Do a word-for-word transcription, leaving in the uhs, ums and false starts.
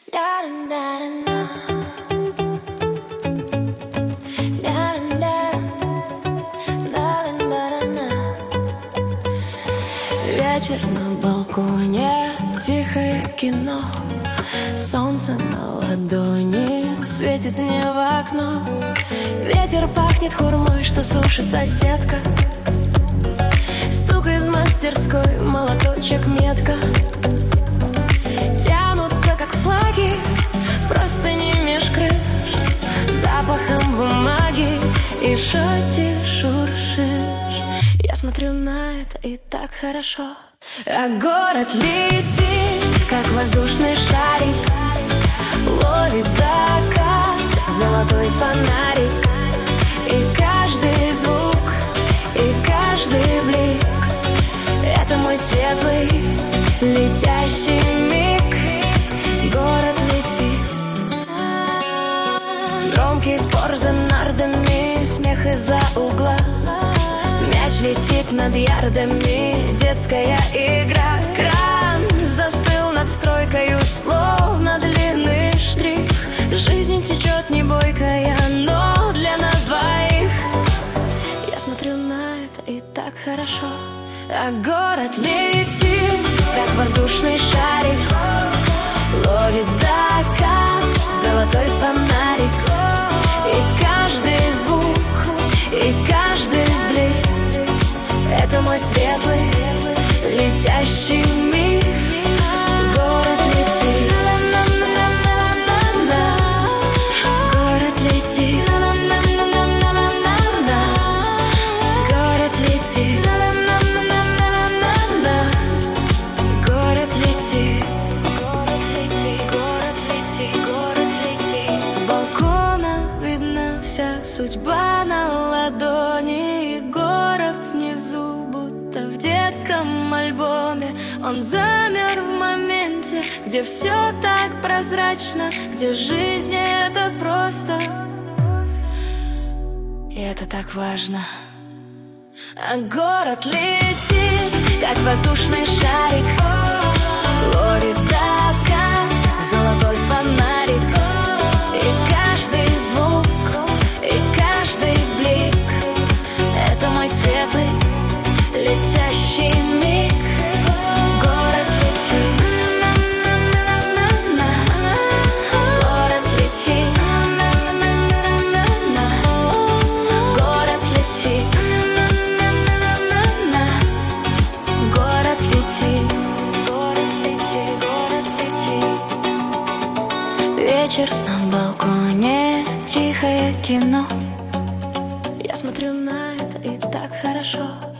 Вечер на балконе, тихое кино. Солнце на ладони светит мне в окно. Ветер пахнет хурмой, что сушит соседка. Стук из мастерской, молоточек, метка. Тянутся, как флаги, простыни меж крыш, запахом бумаги и шоти шуршишь. Я смотрю на это, и так хорошо. А город летит, как воздушный шарик, ловит закат, золотой фонарик. И каждый звук, и каждый блик — это мой светлый летящий миг. Город летит. Громкий спор за нардами, смех из-за угла. Мяч летит над ярдами, детская игра. Кран застыл над стройкою, словно длинный штрих. Жизнь течет не бойкая, но для нас двоих. Я смотрю на это, и так хорошо. А город летит, как воздушный шарик, ловит закат, золотой фонарик. И каждый звук, и каждый блик — это мой светлый летящий миг. Город летит, город летит, город летит, город летит, город летит, город летит. С балкона видна вся судьба на ладони, и город внизу, будто в детском альбоме. Он замер в моменте, где все так прозрачно, где жизнь — это просто, и это так важно. А город летит, как воздушный шарик, ловит закат, золотой фонарик. И каждый звук, и каждый блик — это мой светлый летящий миг. Город летит, город летит, город летит, город летит, город летит, город летит. Вечер на балконе, тихое кино. Я смотрю на это, и так хорошо.